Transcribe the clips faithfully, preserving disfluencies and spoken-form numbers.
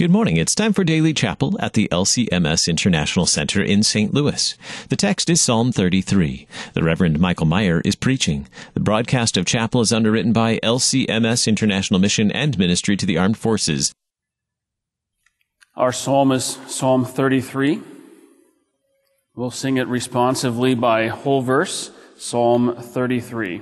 Good morning. It's time for Daily Chapel at the L C M S International Center in Saint Louis. The text is Psalm thirty-three. The Reverend Michael Meyer is preaching. The broadcast of chapel is underwritten by L C M S International Mission and Ministry to the Armed Forces. Our psalm is Psalm thirty-three. We'll sing it responsively by whole verse, Psalm thirty-three.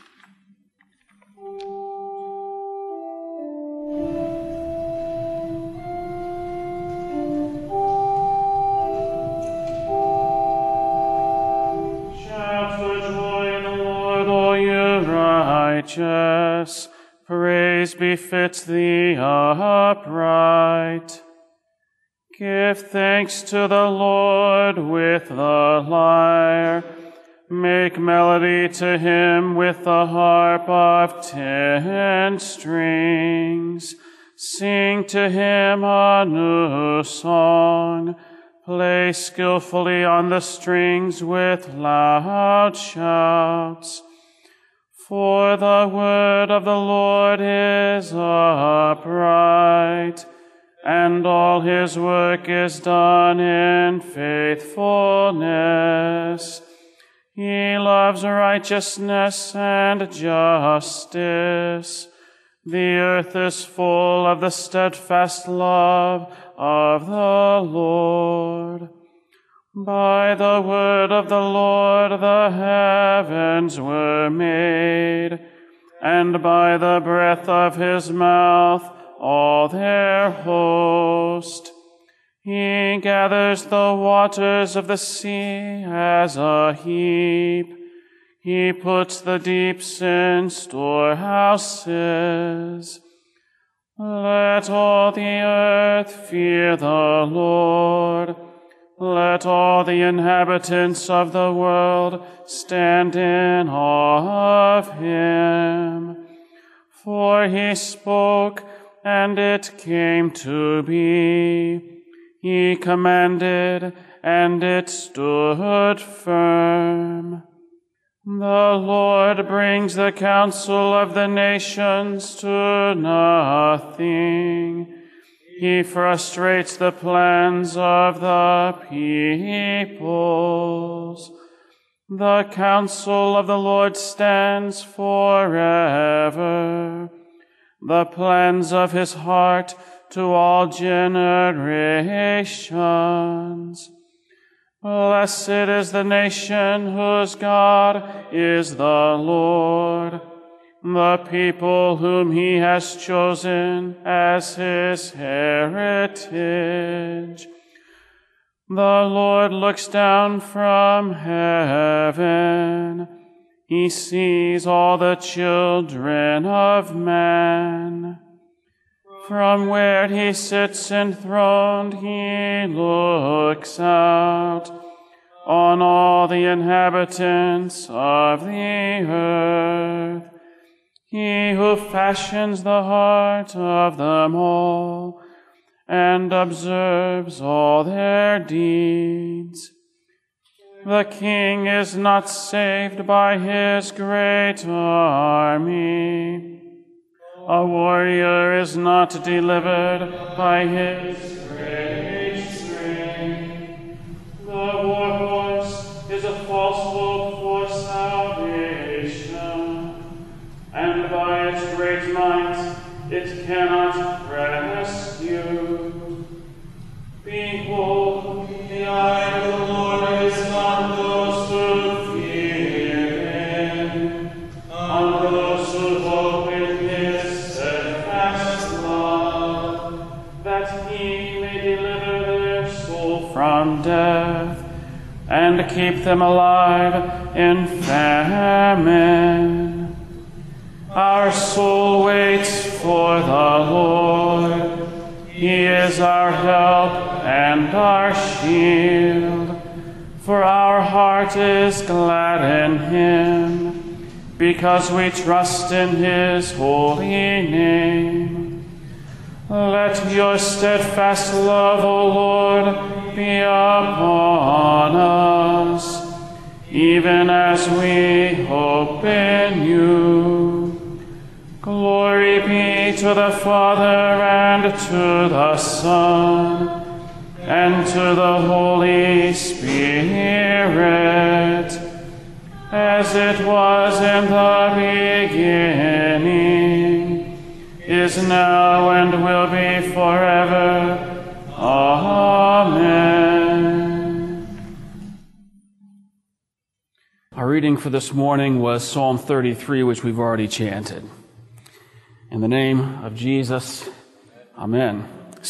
Righteous, praise befits the upright. Give thanks to the Lord with the lyre. Make melody to him with the harp of ten strings. Sing to him a new song. Play skillfully on the strings with loud shouts. For the word of the Lord is upright, and all his work is done in faithfulness. He loves righteousness and justice. The earth is full of the steadfast love of the Lord. By the word of the Lord the heavens were made, and by the breath of his mouth all their host. He gathers the waters of the sea as a heap. He puts the deeps in storehouses. Let all the earth fear the Lord. Let all the inhabitants of the world stand in awe of him. For he spoke, and it came to be. He commanded, and it stood firm. The Lord brings the counsel of the nations to nothing. He frustrates the plans of the peoples. The counsel of the Lord stands forever, the plans of his heart to all generations. Blessed is the nation whose God is the Lord, the people whom he has chosen as his heritage. The Lord looks down from heaven. He sees all the children of man. From where he sits enthroned, he looks out on all the inhabitants of the earth. He who fashions the heart of them all and observes all their deeds. The king is not saved by his great army. A warrior is not delivered by his great strength. The war horse is a false hope for salvation, and by its great might it cannot rescue. Behold, the eye of the Lord is on those who fear him, on those who hope in his steadfast love, that he may deliver their soul from death and keep them alive in famine. Our soul waits for the Lord. He is our help and our shield. For our heart is glad in him, because we trust in his holy name. Let your steadfast love, O Lord, be upon us, even as we hope in you. Glory be be to the Father, and to the Son, and to the Holy Spirit, as it was in the beginning, is now, and will be forever. Amen. Our reading for this morning was Psalm thirty-three, which we've already chanted. In the name of Jesus, amen.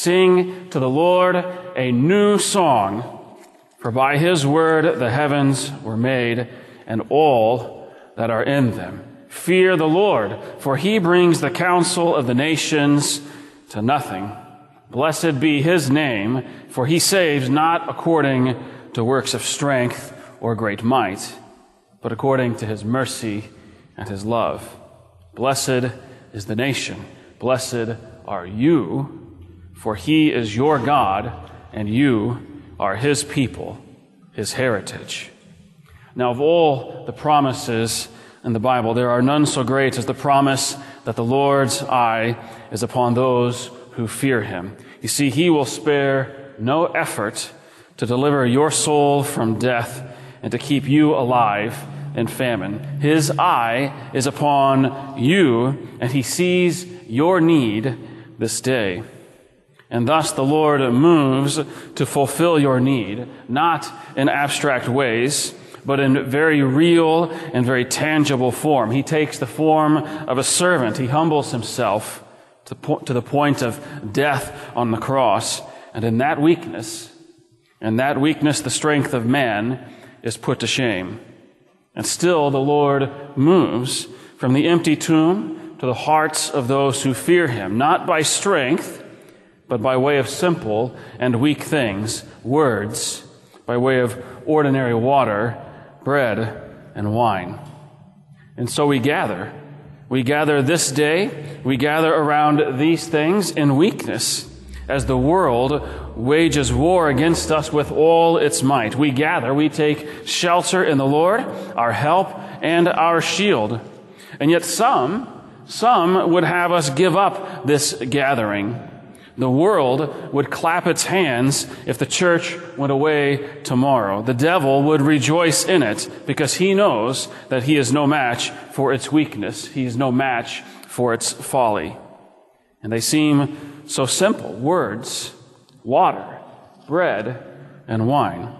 Sing to the Lord a new song, for by his word the heavens were made, and all that are in them. Fear the Lord, for he brings the counsel of the nations to nothing. Blessed be his name, for he saves not according to works of strength or great might, but according to his mercy and his love. Blessed is the nation. Blessed are you, for he is your God, and you are his people, his heritage. Now, of all the promises in the Bible, there are none so great as the promise that the Lord's eye is upon those who fear him. You see, he will spare no effort to deliver your soul from death and to keep you alive in famine. His eye is upon you, and he sees your need this day. And thus the Lord moves to fulfill your need, not in abstract ways, but in very real and very tangible form. He takes the form of a servant. He humbles himself to, po- to the point of death on the cross. And in that weakness, in that weakness, the strength of man is put to shame. And still the Lord moves from the empty tomb to the hearts of those who fear him, not by strength, but by way of simple and weak things, words, by way of ordinary water, bread, and wine. And so we gather. We gather this day, we gather around these things in weakness, as the world wages war against us with all its might. We gather, we take shelter in the Lord, our help and our shield. And yet some, some would have us give up this gathering. The world would clap its hands if the church went away tomorrow. The devil would rejoice in it because he knows that he is no match for its weakness. He is no match for its folly. And they seem so simple. Words, water, bread, and wine.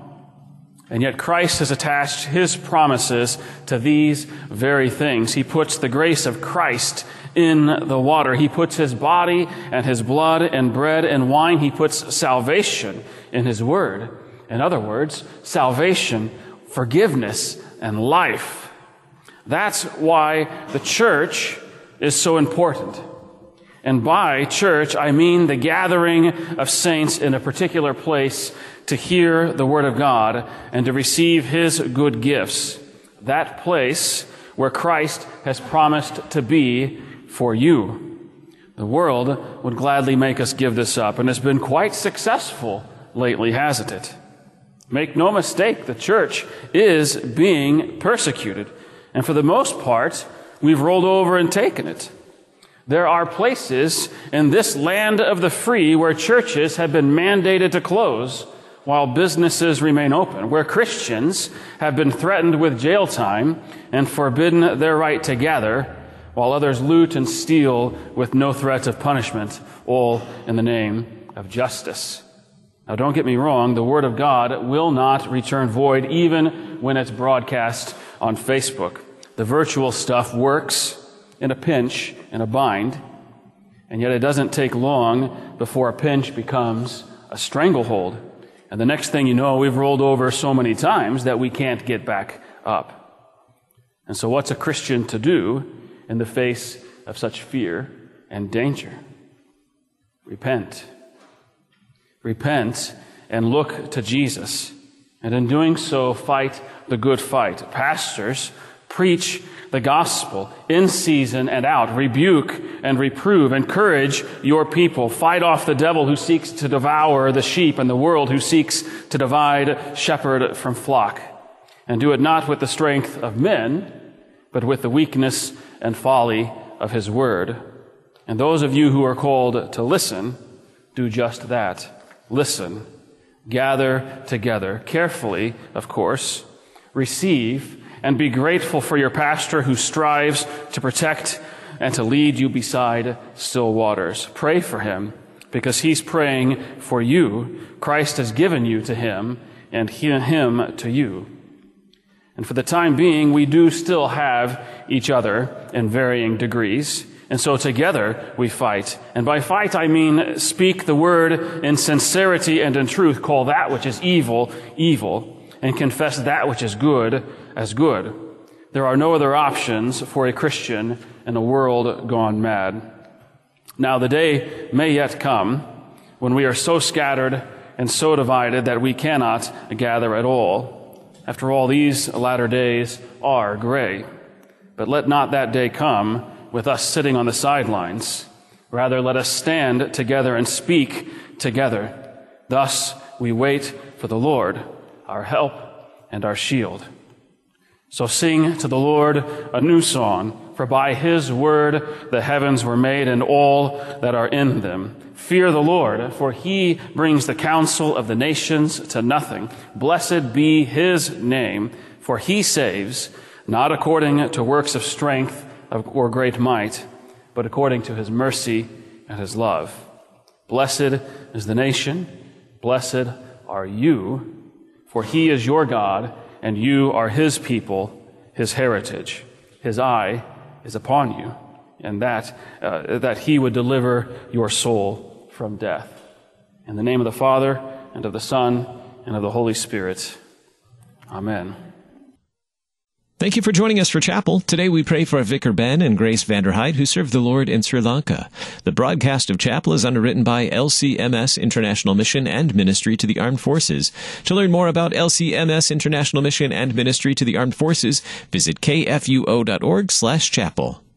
And yet Christ has attached his promises to these very things. He puts the grace of Christ in the water. He puts his body and his blood and bread and wine. He puts salvation in his word. In other words, salvation, forgiveness, and life. That's why the church is so important. And by church, I mean the gathering of saints in a particular place to hear the word of God and to receive his good gifts. That place where Christ has promised to be for you. The world would gladly make us give this up, and it's been quite successful lately, hasn't it? Make no mistake, the church is being persecuted. And for the most part, we've rolled over and taken it. There are places in this land of the free where churches have been mandated to close while businesses remain open, where Christians have been threatened with jail time and forbidden their right to gather, while others loot and steal with no threat of punishment, all in the name of justice. Now, don't get me wrong, the Word of God will not return void even when it's broadcast on Facebook. The virtual stuff works in a pinch, in a bind, and yet it doesn't take long before a pinch becomes a stranglehold. And the next thing you know, we've rolled over so many times that we can't get back up. And so what's a Christian to do in the face of such fear and danger? Repent. Repent and look to Jesus. And in doing so, fight the good fight. Pastors, preach the gospel in season and out. Rebuke and reprove. Encourage your people. Fight off the devil who seeks to devour the sheep and the world who seeks to divide shepherd from flock. And do it not with the strength of men, but with the weakness and folly of his word. And those of you who are called to listen, do just that. Listen. Gather together. Carefully, of course. Receive and be grateful for your pastor who strives to protect and to lead you beside still waters. Pray for him because he's praying for you. Christ has given you to him and him to you. And for the time being, we do still have each other in varying degrees. And so together we fight. And by fight, I mean speak the word in sincerity and in truth. Call that which is evil, evil. And confess that which is good as good. There are no other options for a Christian in a world gone mad. Now the day may yet come when we are so scattered and so divided that we cannot gather at all. After all, these latter days are gray. But let not that day come with us sitting on the sidelines. Rather, let us stand together and speak together. Thus we wait for the Lord, our help and our shield. So sing to the Lord a new song, for by his word the heavens were made and all that are in them. Fear the Lord, for he brings the counsel of the nations to nothing. Blessed be his name, for he saves, not according to works of strength or great might, but according to his mercy and his love. Blessed is the nation, blessed are you, for he is your God, and you are his people, his heritage. His eye is upon you, and that uh, that he would deliver your soul from death. In the name of the Father, and of the Son, and of the Holy Spirit. Amen. Thank you for joining us for chapel. Today we pray for Vicar Ben and Grace Vanderhyde, who serve the Lord in Sri Lanka. The broadcast of chapel is underwritten by L C M S International Mission and Ministry to the Armed Forces. To learn more about L C M S International Mission and Ministry to the Armed Forces, visit k f u o dot org slash chapel.